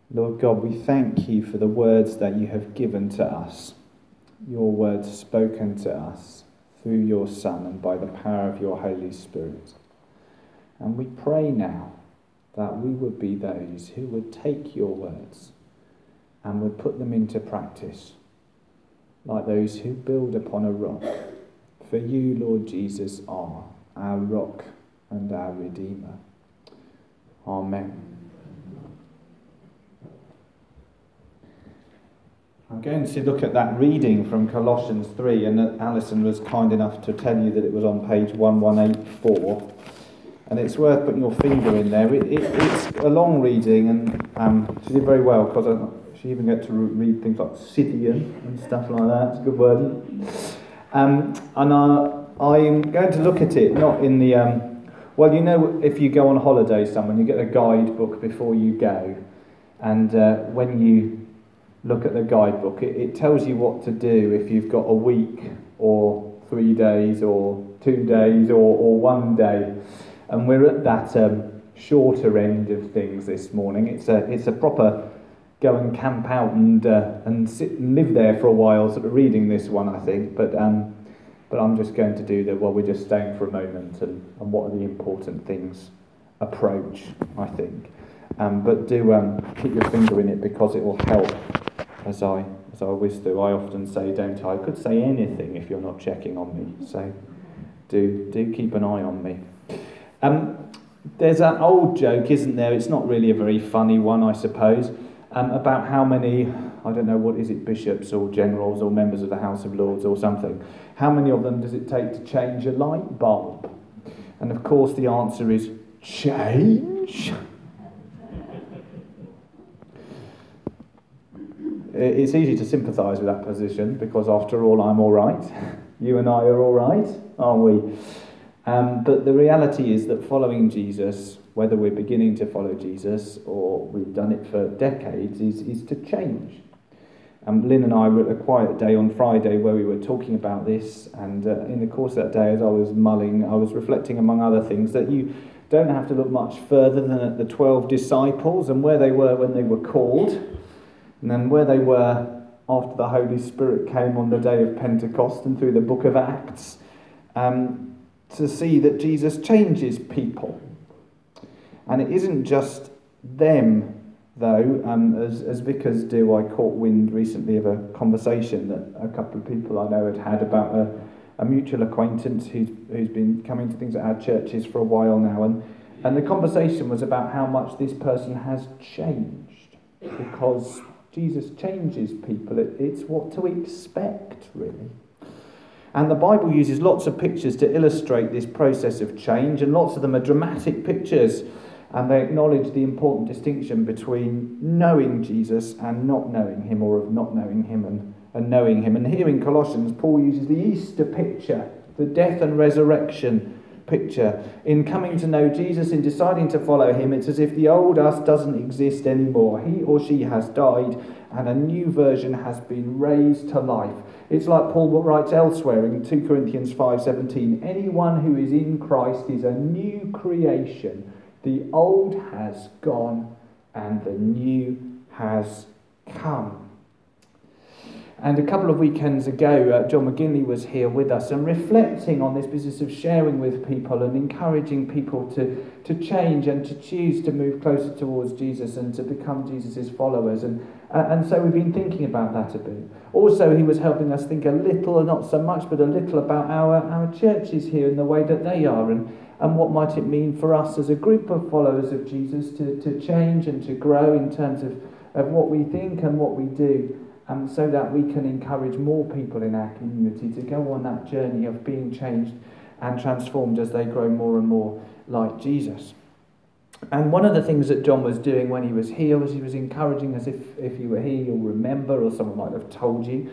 Lord God, we thank you for the words that you have given to us, your words spoken to us through your Son and by the power of your Holy Spirit. And we pray now that we would be those who would take your words and would put them into practice, like those who build upon a rock. For you, Lord Jesus, are our rock and our Redeemer. Amen. I'm going to look at that reading from Colossians 3, and Alison was kind enough to tell you that it was on page 1184. And it's worth putting your finger in there. It's a long reading, and she did very well, because she even got to read things like Scythian and stuff like that. It's a good word. And I'm going to look at it, not in the... well, you know, if you go on holiday somewhere, you get a guidebook before you go. And when you look at the guidebook, it tells you what to do if you've got a week or 3 days or 2 days or 1 day. And we're at that shorter end of things this morning. It's a proper go and camp out and sit and live there for a while sort of reading this one, I think. But I'm just going to do that while we're just staying for a moment and what are the important things approach, I think. But do keep your finger in it, because it will help as I whiz through. I often say, don't I? I could say anything if you're not checking on me. So do keep an eye on me. There's that old joke, isn't there? It's not really a very funny one, I suppose, about how many, I don't know, what is it, bishops or generals or members of the House of Lords or something. How many of them does it take to change a light bulb? And of course the answer is change. It's easy to sympathise with that position, because after all, I'm all right. You and I are all right, aren't we? But the reality is that following Jesus, whether we're beginning to follow Jesus or we've done it for decades, is to change. Lynn and I were at a quiet day on Friday where we were talking about this, and in the course of that day, as I was mulling, I was reflecting, among other things, that you don't have to look much further than at the 12 disciples and where they were when they were called, and then where they were after the Holy Spirit came on the day of Pentecost and through the book of Acts, to see that Jesus changes people. And it isn't just them, though. As vicars do, I caught wind recently of a conversation that a couple of people I know had about a mutual acquaintance who's been coming to things at our churches for a while now. And the conversation was about how much this person has changed, because Jesus changes people. It's what to expect, really. And the Bible uses lots of pictures to illustrate this process of change, and lots of them are dramatic pictures, and they acknowledge the important distinction between knowing Jesus and not knowing him, or of not knowing him and knowing him. And here in Colossians, Paul uses the Easter picture, the death and resurrection picture. In coming to know Jesus, in deciding to follow him, it's as if the old us doesn't exist anymore. He or she has died, and a new version has been raised to life. It's like Paul writes elsewhere in 2 Corinthians 5:17, anyone who is in Christ is a new creation. The old has gone and the new has come. And a couple of weekends ago, John McGinley was here with us and reflecting on this business of sharing with people and encouraging people to change and to choose to move closer towards Jesus and to become Jesus' followers. And so we've been thinking about that a bit. Also, he was helping us think a little, not so much, but a little about our churches here and the way that they are, and what might it mean for us as a group of followers of Jesus to change and to grow in terms of what we think and what we do. So that we can encourage more people in our community to go on that journey of being changed and transformed as they grow more and more like Jesus. And one of the things that John was doing when he was here was he was encouraging us, if you were here, you'll remember, or someone might have told you,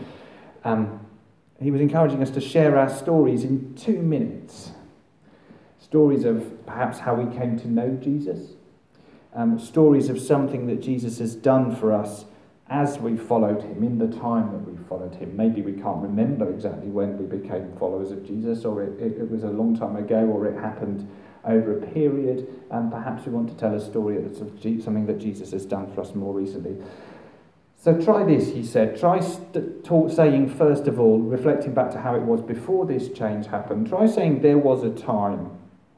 he was encouraging us to share our stories in 2 minutes. Stories of perhaps how we came to know Jesus, stories of something that Jesus has done for us as we followed him, in the time that we followed him. Maybe we can't remember exactly when we became followers of Jesus, or it was a long time ago, or it happened over a period, and perhaps we want to tell a story of something that Jesus has done for us more recently. So try this, he said. Try saying, first of all, reflecting back to how it was before this change happened, try saying there was a time.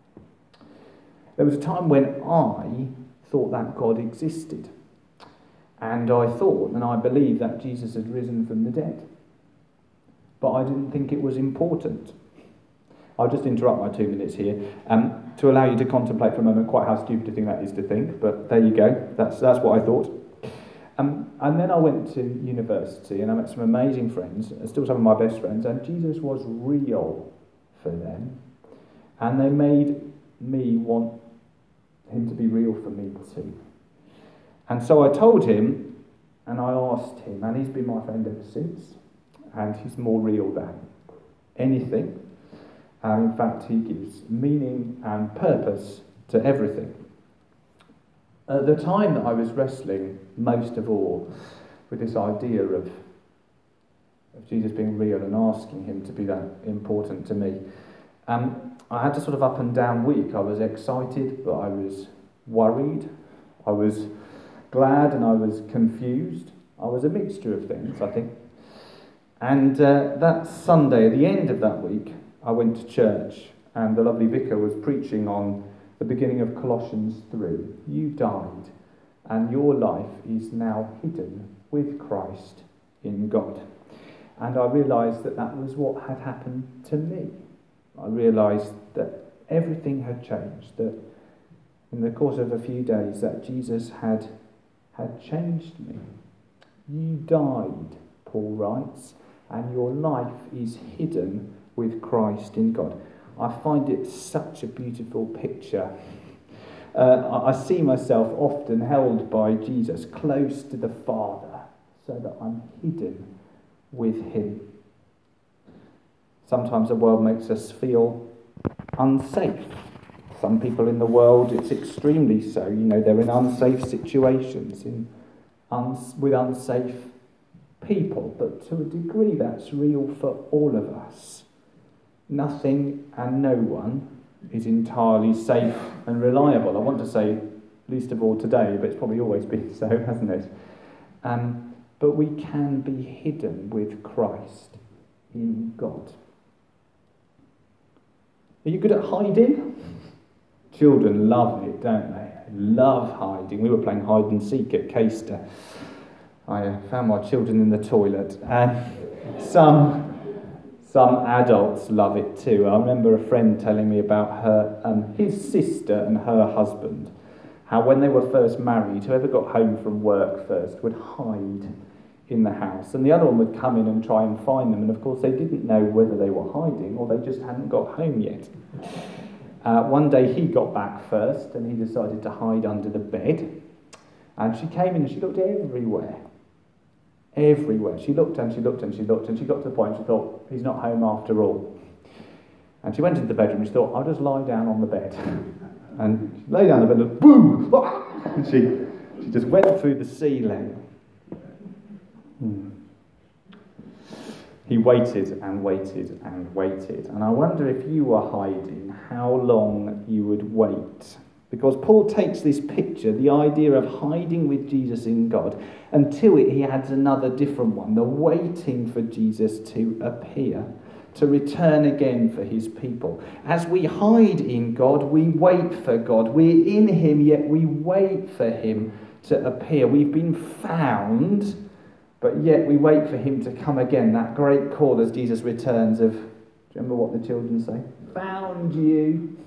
There was a time when I thought that God existed. And I thought, and I believed that Jesus had risen from the dead. But I didn't think it was important. I'll just interrupt my 2 minutes here to allow you to contemplate for a moment quite how stupid a thing that is to think. But there you go. That's what I thought. And then I went to university and I met some amazing friends, still some of my best friends, and Jesus was real for them. And they made me want him to be real for me too. And so I told him, and I asked him, and he's been my friend ever since, and he's more real than anything. In fact, he gives meaning and purpose to everything. At the time that I was wrestling most of all with this idea of Jesus being real and asking him to be that important to me, I had a sort of up and down week. I was excited, but I was worried. I was glad and I was confused. I was a mixture of things, I think. And that Sunday, at the end of that week, I went to church and the lovely vicar was preaching on the beginning of Colossians 3. You died and your life is now hidden with Christ in God. And I realised that that was what had happened to me. I realised that everything had changed, that in the course of a few days that Jesus had changed me. You died, Paul writes, and your life is hidden with Christ in God. I find it such a beautiful picture. I see myself often held by Jesus close to the Father so that I'm hidden with him. Sometimes the world makes us feel unsafe. Some people in the world, it's extremely so. They're in unsafe situations, with unsafe people. But to a degree, that's real for all of us. Nothing and no one is entirely safe and reliable. I want to say, least of all today, but it's probably always been so, hasn't it? But we can be hidden with Christ in God. Are you good at hiding? Children love it, don't they? Love hiding. We were playing hide and seek at Caister. I found my children in the toilet, and some adults love it too. I remember a friend telling me about his sister and her husband, how when they were first married, whoever got home from work first would hide in the house, and the other one would come in and try and find them, and of course they didn't know whether they were hiding or they just hadn't got home yet. One day he got back first and he decided to hide under the bed, and she came in and she looked everywhere. She looked and she looked and she looked, and she got to the point she thought, he's not home after all. And she went into the bedroom and she thought, I'll just lie down on the bed. And she lay down on the bed and boom! And she just went through the ceiling. He waited and waited and waited. And I wonder if you were hiding, how long you would wait. Because Paul takes this picture, the idea of hiding with Jesus in God, and to it he adds another different one, the waiting for Jesus to appear, to return again for his people. As we hide in God, we wait for God. We're in him, yet we wait for him to appear. We've been found, but yet we wait for him to come again. That great call as Jesus returns of, do you remember what the children say? Found you.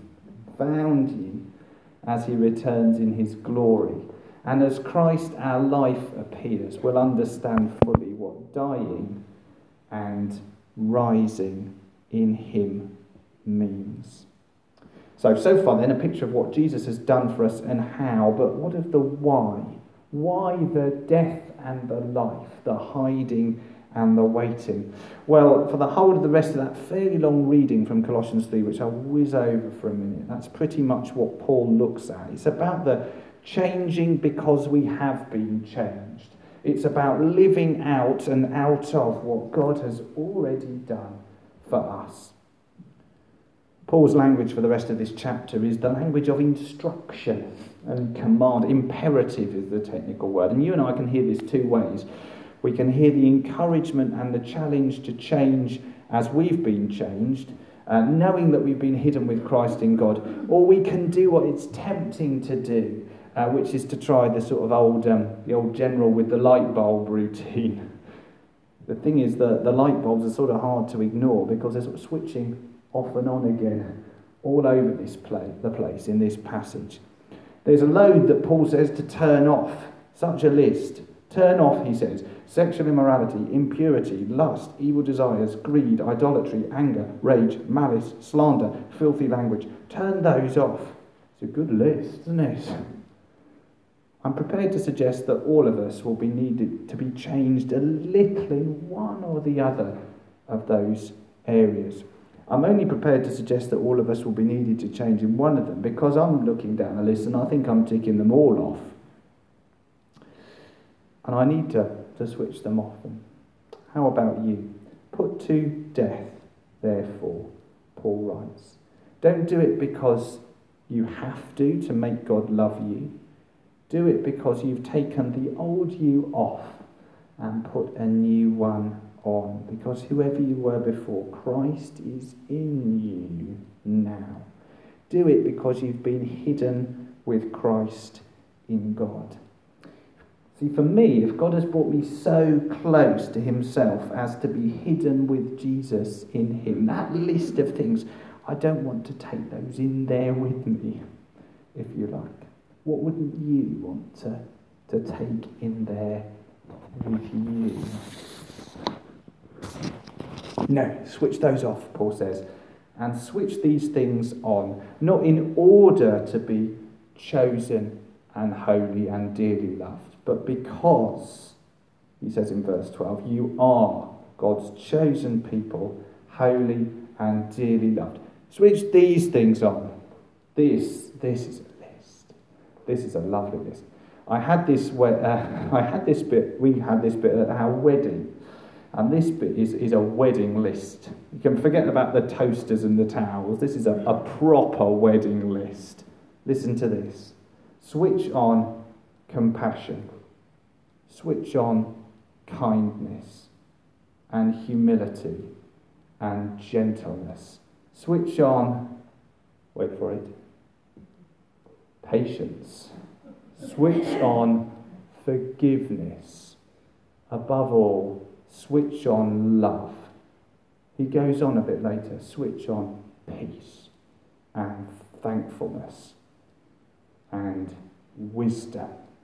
As he returns in his glory. And as Christ, our life, appears, we'll understand fully what dying and rising in him means. So far then, a picture of what Jesus has done for us and how, but what of the why? Why the death and the life, the hiding and the waiting? Well, for the whole of the rest of that fairly long reading from Colossians 3, which I'll whiz over for a minute, that's pretty much what Paul looks at. It's about the changing because we have been changed. It's about living out and out of what God has already done for us. Paul's language for the rest of this chapter is the language of instruction and command. Imperative is the technical word. And you and I can hear this two ways. We can hear the encouragement and the challenge to change as we've been changed, knowing that we've been hidden with Christ in God. Or we can do what it's tempting to do, which is to try the sort of the old general with the light bulb routine. The thing is that the light bulbs are sort of hard to ignore because they're sort of switching off and on again all over the place in this passage. There's a load that Paul says to turn off, such a list. Turn off, he says, sexual immorality, impurity, lust, evil desires, greed, idolatry, anger, rage, malice, slander, filthy language. Turn those off. It's a good list, isn't it? I'm prepared to suggest that all of us will be needed to be changed a little in one or the other of those areas. I'm only prepared to suggest that all of us will be needed to change in one of them because I'm looking down the list and I think I'm ticking them all off. And I need to switch them off. And how about you? Put to death, therefore, Paul writes. Don't do it because you have to make God love you. Do it because you've taken the old you off and put a new one on. Because whoever you were before, Christ is in you now. Do it because you've been hidden with Christ in God. See, for me, if God has brought me so close to himself as to be hidden with Jesus in him, that list of things, I don't want to take those in there with me, if you like. What wouldn't you want to take in there with you? No, switch those off, Paul says, and switch these things on, not in order to be chosen and holy and dearly loved, but because, he says in verse 12, you are God's chosen people, holy and dearly loved. Switch these things on. This is a list. This is a lovely list. We had this bit at our wedding. And this bit is a wedding list. You can forget about the toasters and the towels. This is a proper wedding list. Listen to this. Switch on compassion. Switch on kindness and humility and gentleness. Switch on, wait for it, patience. Switch on forgiveness. Above all, switch on love. He goes on a bit later. Switch on peace and thankfulness and wisdom.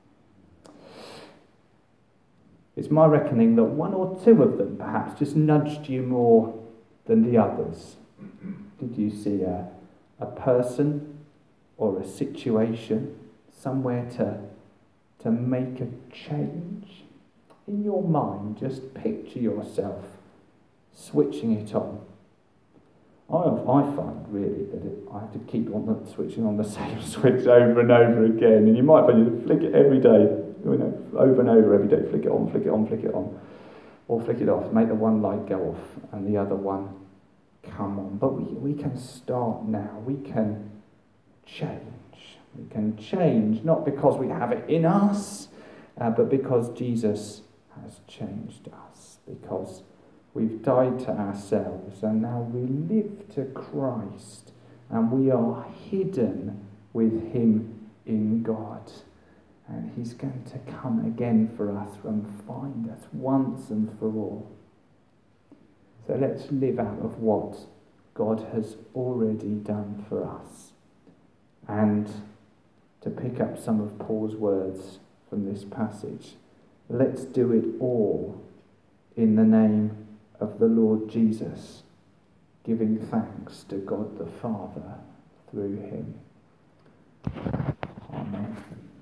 It's my reckoning that one or two of them perhaps just nudged you more than the others. Did you see a person or a situation, somewhere to make a change? In your mind, just picture yourself switching it on. I find really that I have to keep on switching on the same switch over and over again, and you might find you flick it every day, over and over every day, flick it on, flick it on, flick it on, or flick it off, make the one light go off and the other one come on. But we can start now. We can change. We can change not because we have it in us, but because Jesus has changed us, because we've died to ourselves and now we live to Christ and we are hidden with him in God. And he's going to come again for us and find us once and for all. So let's live out of what God has already done for us. And to pick up some of Paul's words from this passage, let's do it all in the name of the Lord Jesus, giving thanks to God the Father through him. Amen.